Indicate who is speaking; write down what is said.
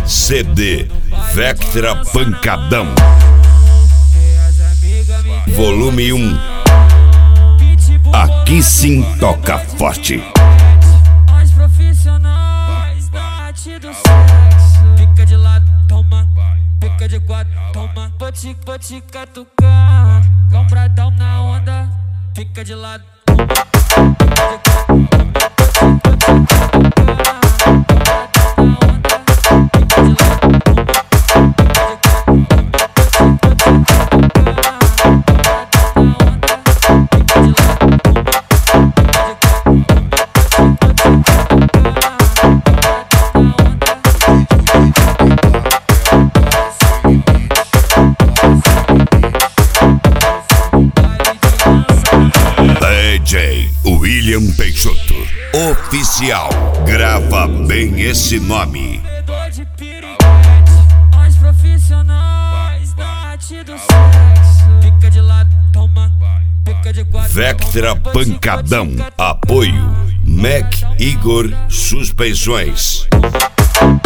Speaker 1: CD Vectra Pancadão, volume 1. Aqui sim toca forte.
Speaker 2: Os profissionais da arte do sexo. Fica de lado, toma. Fica de quatro, toma. Vou te catucar. Lombradão na onda. Fica de lado,
Speaker 1: DJ William Peixoto Oficial. Grava bem esse nome.
Speaker 2: os profissionais da arte do sexo. Fica de lado, toma. Fica de quatro,
Speaker 1: Vectra Pancadão. Apoio Mac Igor Suspensões.